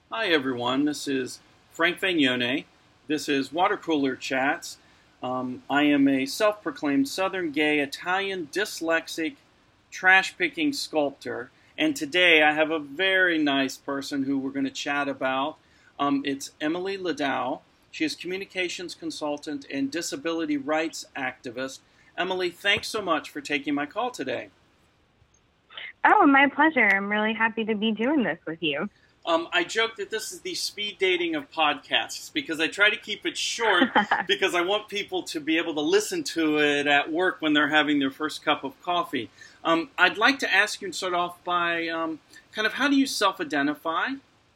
Hi everyone, this is Frank Vagnone. This is Water Cooler Chats. I am a self-proclaimed Southern gay Italian dyslexic trash-picking sculptor, and today I have a very nice person who we're going to chat about. It's Emily Ladau. She is communications consultant and disability rights activist. Emily, thanks so much for taking my call today. Oh, my pleasure. I'm really happy to be doing this with you. I joke that this is the speed dating of podcasts because I try to keep it short because I want people to be able to listen to it at work when they're having their first cup of coffee. I'd like to ask you and start off by kind of how do you self-identify?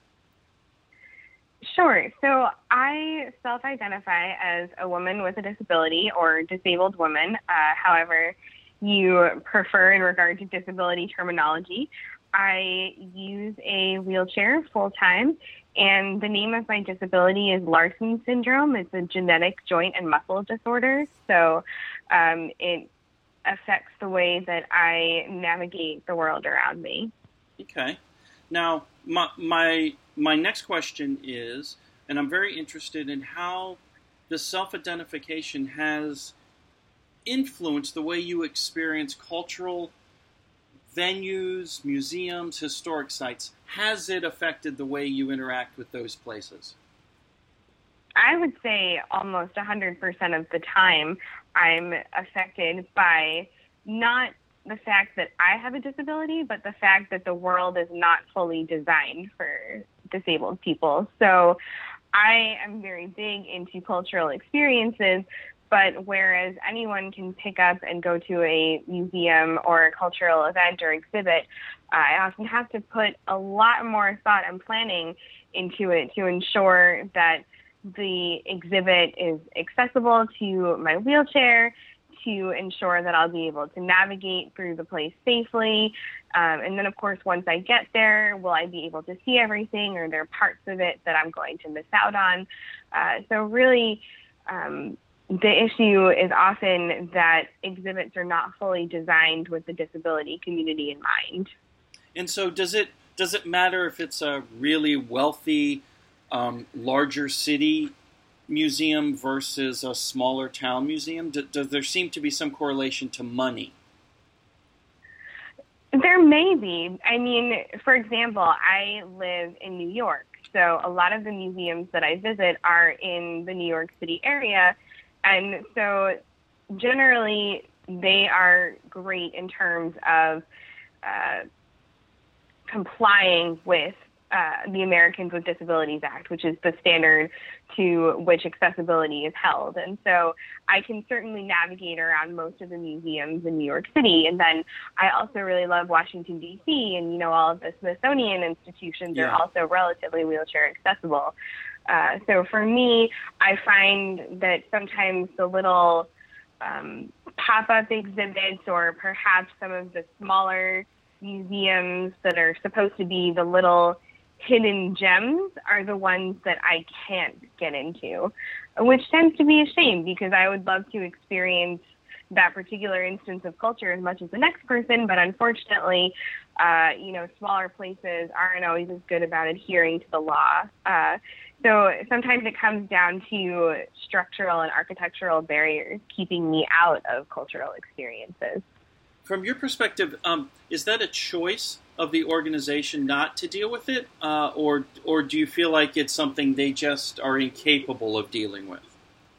Sure. So I self-identify as a woman with a disability or disabled woman, however you prefer in regard to disability terminology. I use a wheelchair full-time, and the name of my disability is Larsen syndrome. It's a genetic joint and muscle disorder, so it affects the way that I navigate the world around me. Okay. Now, my next question is, and I'm very interested in how the self-identification has influenced the way you experience cultural venues, museums, historic sites. Has it affected the way you interact with those places? I would say almost 100% of the time I'm affected by not the fact that I have a disability, but the fact that the world is not fully designed for disabled people. So I am very big into cultural experiences, but whereas anyone can pick up and go to a museum or a cultural event or exhibit, I often have to put a lot more thought and planning into it to ensure that the exhibit is accessible to my wheelchair, to ensure that I'll be able to navigate through the place safely. And then, of course, once I get there, will I be able to see everything, or are there parts of it that I'm going to miss out on? So really, the issue is often that exhibits are not fully designed with the disability community in mind. And so does it matter if it's a really wealthy, larger city museum versus a smaller town museum? Does there seem to be some correlation to money? There may be. I mean, for example, I live in New York, so a lot of the museums that I visit are in the New York City area. And so generally, they are great in terms of complying with the Americans with Disabilities Act, which is the standard to which accessibility is held. And so I can certainly navigate around most of the museums in New York City. And then I also really love Washington, D.C., and, all of the Smithsonian institutions are also relatively wheelchair accessible. So for me, I find that sometimes the little pop-up exhibits or perhaps some of the smaller museums that are supposed to be the little hidden gems are the ones that I can't get into, which tends to be a shame because I would love to experience that particular instance of culture as much as the next person. But unfortunately, smaller places aren't always as good about adhering to the law. So sometimes it comes down to structural and architectural barriers keeping me out of cultural experiences. From your perspective, is that a choice of the organization not to deal with it, or do you feel like it's something they just are incapable of dealing with?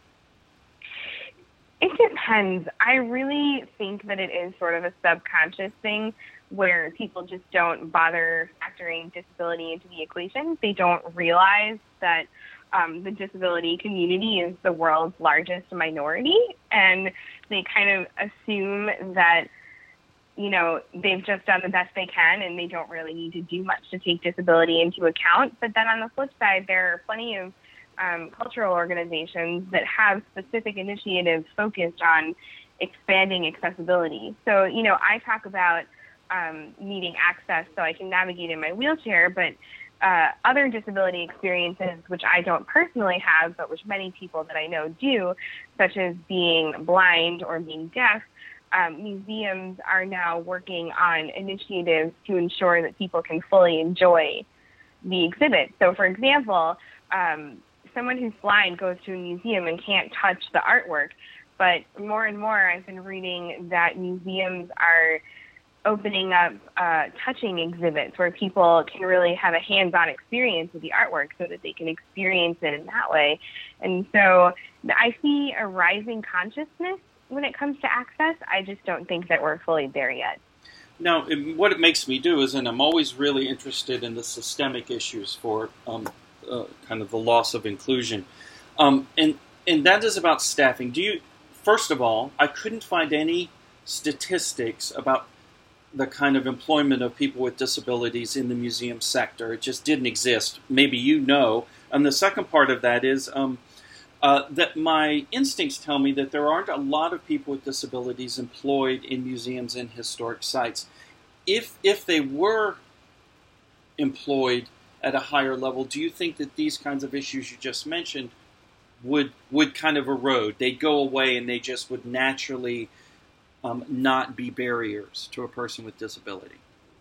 It depends. I really think that it is sort of a subconscious thing where people just don't bother factoring disability into the equation. They don't realize that the disability community is the world's largest minority, and they kind of assume that they've just done the best they can and they don't really need to do much to take disability into account. But then on the flip side, there are plenty of cultural organizations that have specific initiatives focused on expanding accessibility. So, I talk about needing access so I can navigate in my wheelchair, but other disability experiences, which I don't personally have, but which many people that I know do, such as being blind or being deaf, museums are now working on initiatives to ensure that people can fully enjoy the exhibit. So, for example, someone who's blind goes to a museum and can't touch the artwork, but more and more I've been reading that museums are opening up touching exhibits where people can really have a hands-on experience with the artwork so that they can experience it in that way. And so I see a rising consciousness when it comes to access. I just don't think that we're fully there yet. Now, what it makes me do is, and I'm always really interested in the systemic issues for kind of the loss of inclusion, and that is about staffing. First of all, I couldn't find any statistics about the kind of employment of people with disabilities in the museum sector. It just didn't exist. Maybe you know. And the second part of that is that my instincts tell me that there aren't a lot of people with disabilities employed in museums and historic sites. If they were employed at a higher level, do you think that these kinds of issues you just mentioned would kind of erode? They'd go away and they just would naturally not be barriers to a person with disability?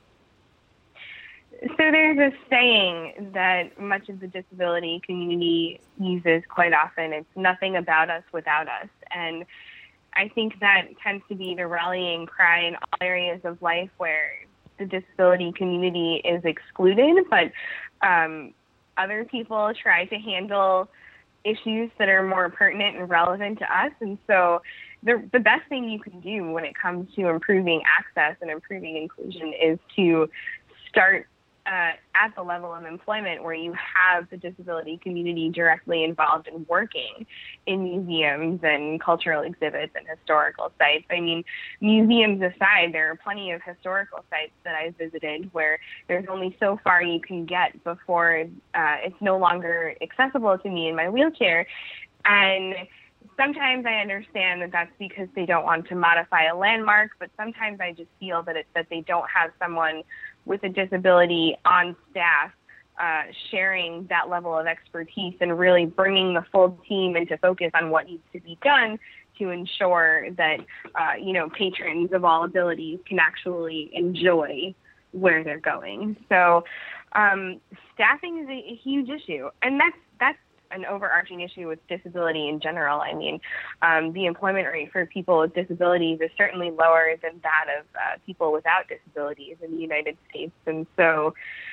So there's a saying that much of the disability community uses quite often. It's nothing about us without us. And I think that tends to be the rallying cry in all areas of life where the disability community is excluded, but other people try to handle issues that are more pertinent and relevant to us. And so the best thing you can do when it comes to improving access and improving inclusion is to start at the level of employment where you have the disability community directly involved in working in museums and cultural exhibits and historical sites. I mean, museums aside, there are plenty of historical sites that I've visited where there's only so far you can get before it's no longer accessible to me in my wheelchair. And sometimes I understand that that's because they don't want to modify a landmark, but sometimes I just feel that it's that they don't have someone with a disability on staff sharing that level of expertise and really bringing the full team into focus on what needs to be done to ensure that, patrons of all abilities can actually enjoy where they're going. So staffing is a huge issue, and that's an overarching issue with disability in general. I mean, the employment rate for people with disabilities is certainly lower than that of people without disabilities in the United States. And so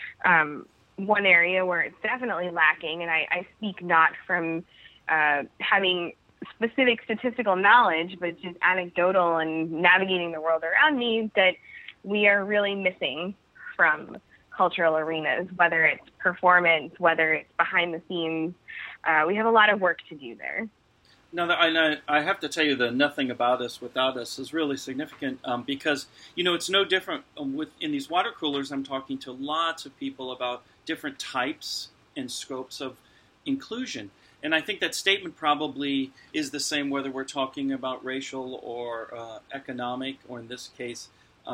one area where it's definitely lacking, and I speak not from having specific statistical knowledge, but just anecdotal and navigating the world around me, that we are really missing from cultural arenas, whether it's performance, whether it's behind the scenes. We have a lot of work to do there. Now, I have to tell you that nothing about us without us is really significant because, it's no different in these water coolers. I'm talking to lots of people about different types and scopes of inclusion. And I think that statement probably is the same whether we're talking about racial or economic, or in this case,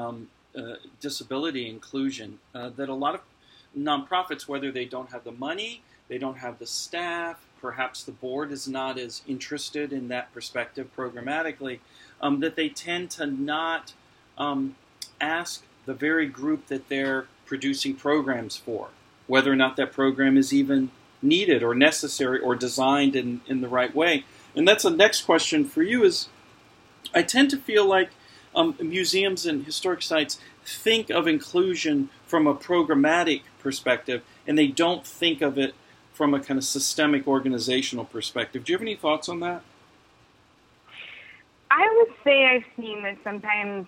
disability inclusion, that a lot of nonprofits, whether they don't have the money, they don't have the staff, perhaps the board is not as interested in that perspective programmatically, that they tend to not ask the very group that they're producing programs for whether or not that program is even needed or necessary or designed in the right way. And that's the next question for you is, I tend to feel like museums and historic sites think of inclusion from a programmatic perspective, and they don't think of it from a kind of systemic organizational perspective. Do you have any thoughts on that? I would say I've seen that sometimes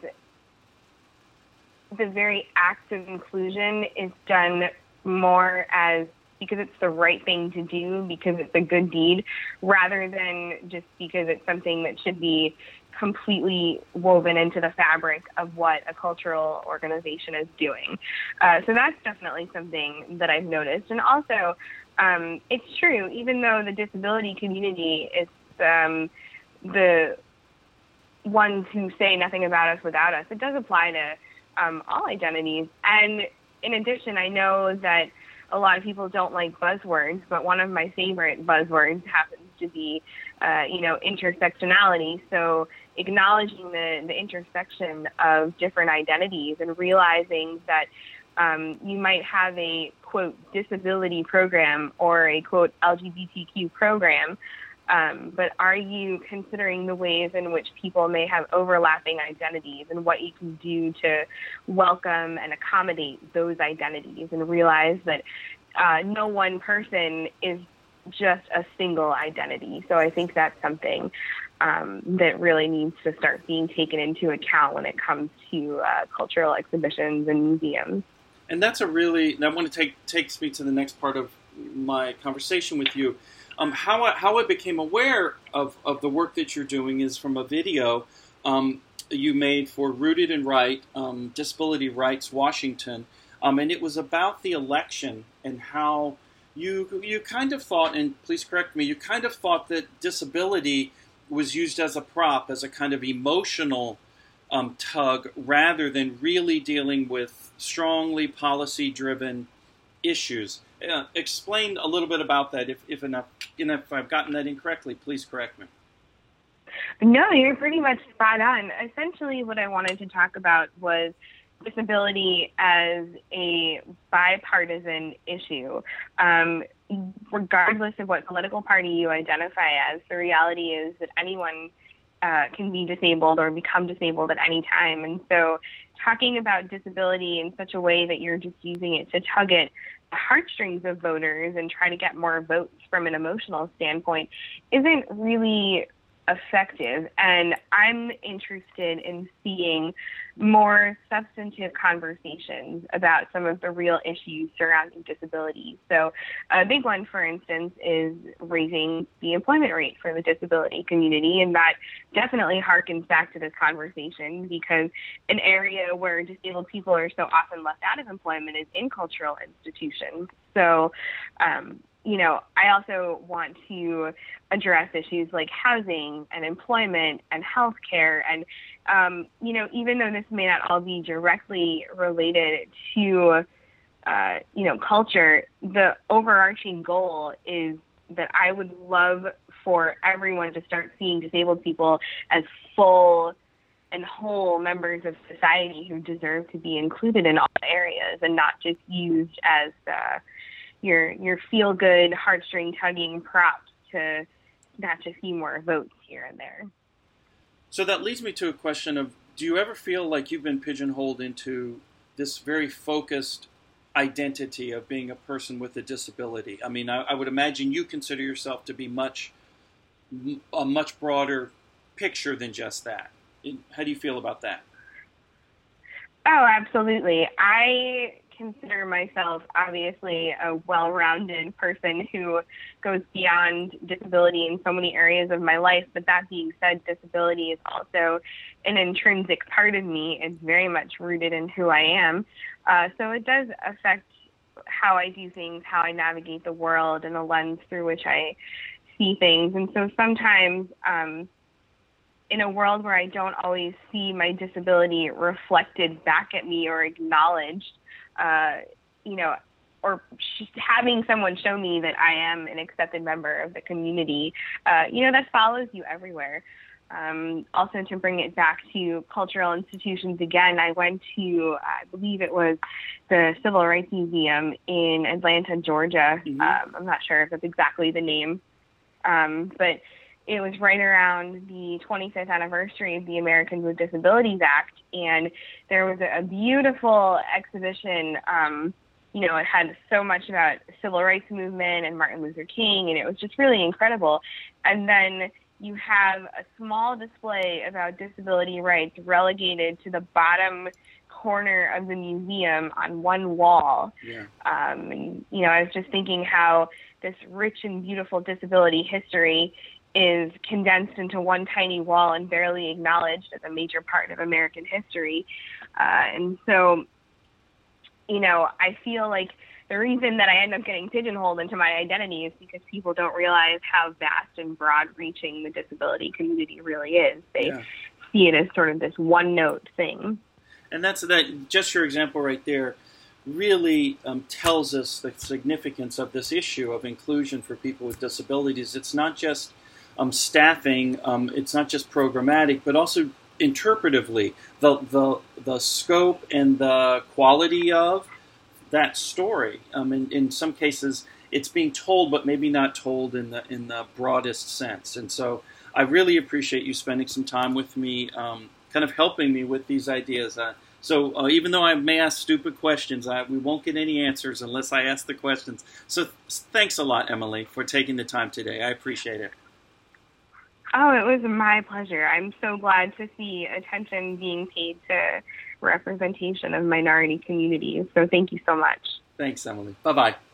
the very act of inclusion is done more as because it's the right thing to do, because it's a good deed, rather than just because it's something that should be completely woven into the fabric of what a cultural organization is doing. So that's definitely something that I've noticed. And also, it's true, even though the disability community is the ones who say nothing about us without us, it does apply to all identities. And in addition, I know that a lot of people don't like buzzwords, but one of my favorite buzzwords happens to be, intersectionality. So acknowledging the intersection of different identities and realizing that You might have a, quote, disability program or a, quote, LGBTQ program, but are you considering the ways in which people may have overlapping identities and what you can do to welcome and accommodate those identities and realize that no one person is just a single identity. So I think that's something that really needs to start being taken into account when it comes to cultural exhibitions and museums. And that's takes me to the next part of my conversation with you. How I became aware of the work that you're doing is from a video you made for Rooted in Right, Disability Rights Washington, and it was about the election and how you kind of thought, and please correct me, you kind of thought that disability was used as a prop, as a kind of emotional tug, rather than really dealing with strongly policy-driven issues. Explain a little bit about that, if I've gotten that incorrectly, please correct me. No, you're pretty much spot on. Essentially, what I wanted to talk about was disability as a bipartisan issue. Regardless of what political party you identify as, the reality is that anyone can be disabled or become disabled at any time. And so talking about disability in such a way that you're just using it to tug at the heartstrings of voters and try to get more votes from an emotional standpoint isn't really effective. And I'm interested in seeing more substantive conversations about some of the real issues surrounding disability. So a big one, for instance, is raising the employment rate for the disability community. And that definitely harkens back to this conversation, because an area where disabled people are so often left out of employment is in cultural institutions. So, I also want to address issues like housing and employment and healthcare. And, even though this may not all be directly related to, culture, the overarching goal is that I would love for everyone to start seeing disabled people as full and whole members of society who deserve to be included in all areas and not just used as your feel-good, heartstring-tugging props to snatch a few more votes here and there. So that leads me to a question of, do you ever feel like you've been pigeonholed into this very focused identity of being a person with a disability? I mean, I would imagine you consider yourself to be a much broader picture than just that. How do you feel about that? Oh, absolutely. I consider myself obviously a well-rounded person who goes beyond disability in so many areas of my life. But that being said, disability is also an intrinsic part of me. It's very much rooted in who I am. So it does affect how I do things, how I navigate the world, and the lens through which I see things. And so sometimes in a world where I don't always see my disability reflected back at me or acknowledged, or having someone show me that I am an accepted member of the community, that follows you everywhere. Also, to bring it back to cultural institutions again, I went to, I believe it was the Civil Rights Museum in Atlanta, Georgia. Mm-hmm. I'm not sure if that's exactly the name, but it was right around the 25th anniversary of the Americans with Disabilities Act, and there was a beautiful exhibition. It had so much about the civil rights movement and Martin Luther King, and it was just really incredible. And then you have a small display about disability rights relegated to the bottom corner of the museum on one wall. Yeah. And, I was just thinking how this rich and beautiful disability history is condensed into one tiny wall and barely acknowledged as a major part of American history. And so, I feel like the reason that I end up getting pigeonholed into my identity is because people don't realize how vast and broad-reaching the disability community really is. They see it as sort of this one-note thing. And that. Just your example right there really tells us the significance of this issue of inclusion for people with disabilities. It's not just staffing, it's not just programmatic, but also interpretively. The scope and the quality of that story. In some cases, it's being told, but maybe not told in the broadest sense. And so I really appreciate you spending some time with me, kind of helping me with these ideas. So even though I may ask stupid questions, we won't get any answers unless I ask the questions. So thanks a lot, Emily, for taking the time today. I appreciate it. Oh, it was my pleasure. I'm so glad to see attention being paid to representation of minority communities. So thank you so much. Thanks, Emily. Bye-bye.